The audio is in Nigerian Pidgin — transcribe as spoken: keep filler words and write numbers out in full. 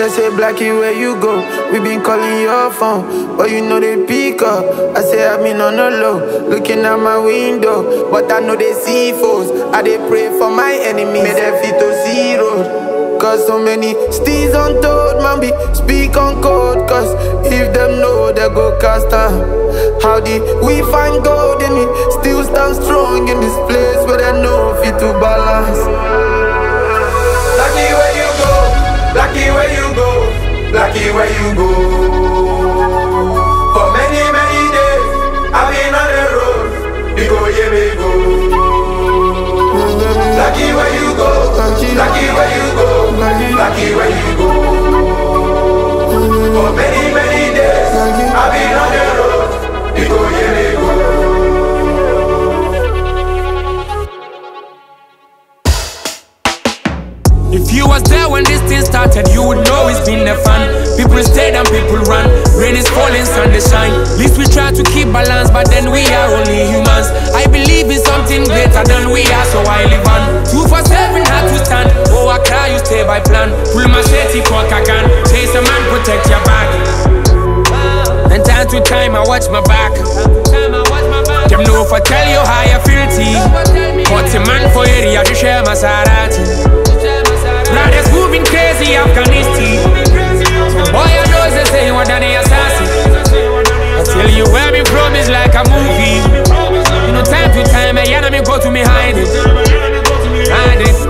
They say Blackie, where you go? We been calling your phone, but you know they pick up. I say I've been on the low, looking out my window, but I know they see foes. I they pray for my enemies, may they fit to zero. Cause so many steeds untold, man, be speak on code. Cause if them know, they go cast out. How did we find gold in it? Still stand strong in this place where they know fit to balance. Blackie, where you go? Blackie, where you go? Blackie, where you go? For many, many days, I've been on the road. We go, yeah, we go. Blackie, where you go? Blackie, where you go? Blackie, where you go? For many, many days, I've been on the road. We go, yeah, we go. If you was there when this thing started, you would know it's been the fun. People stayed and people run. Rain is falling, sun is shine. At least we try to keep balance, but then we are only humans. I believe in something greater than we are, so I live on. Two for seven had to stand. Oh, I cry, you stay by plan. Pull my shady cock again. Chase a man, protect your back. And time to time, I watch my back. Them know if I tell you how you feel, T. But a man for area, you share my Maserati. Brothers moving crazy, Afghanistan. Boy, I know they say you are Danny Assassin. I tell you where me from is like a movie. You know, time to time, I enemy go to me hide it. Hide it.